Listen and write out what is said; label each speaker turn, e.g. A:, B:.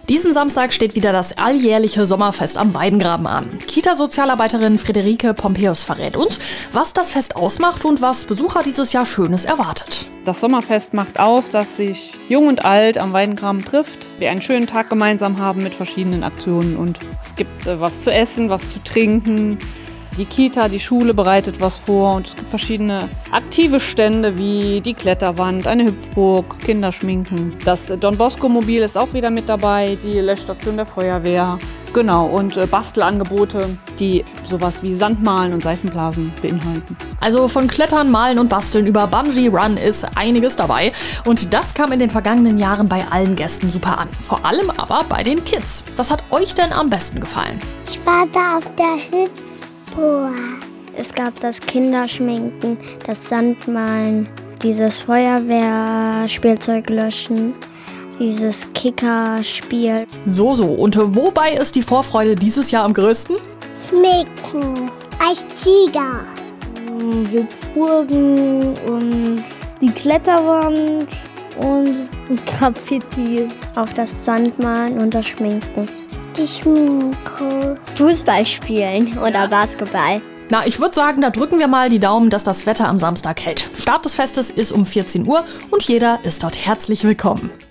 A: Diesen Samstag steht wieder das alljährliche Sommerfest am Weidengraben an. Kita-Sozialarbeiterin Friederike Pompeius verrät uns, was das Fest ausmacht und was Besucher dieses Jahr Schönes erwartet.
B: Das Sommerfest macht aus, dass sich Jung und Alt am Weidengraben trifft, wir einen schönen Tag gemeinsam haben mit verschiedenen Aktionen und es gibt was zu essen, was zu trinken. Die Kita, die Schule bereitet was vor und es gibt verschiedene aktive Stände wie die Kletterwand, eine Hüpfburg, Kinderschminken. Das Don Bosco Mobil ist auch wieder mit dabei, die Löschstation der Feuerwehr. Genau, und Bastelangebote, die sowas wie Sandmalen und Seifenblasen beinhalten.
A: Also von Klettern, Malen und Basteln über Bungee Run ist einiges dabei. Und das kam in den vergangenen Jahren bei allen Gästen super an. Vor allem aber bei den Kids. Was hat euch denn am besten gefallen?
C: Ich war da auf der Hüpfburg. Es gab das Kinderschminken, das Sandmalen, dieses Feuerwehrspielzeug löschen, dieses Kickerspiel.
A: So. Und wobei ist die Vorfreude dieses Jahr am größten?
C: Schminken, als Tiger.
D: Hüpfburgen und die Kletterwand und Graffiti.
C: Auf das Sandmalen und das Schminken.
D: Die Schminke.
C: Fußball spielen oder Basketball.
A: Na, ich würde sagen, da drücken wir mal die Daumen, dass das Wetter am Samstag hält. Start des Festes ist um 14 Uhr und jeder ist dort herzlich willkommen.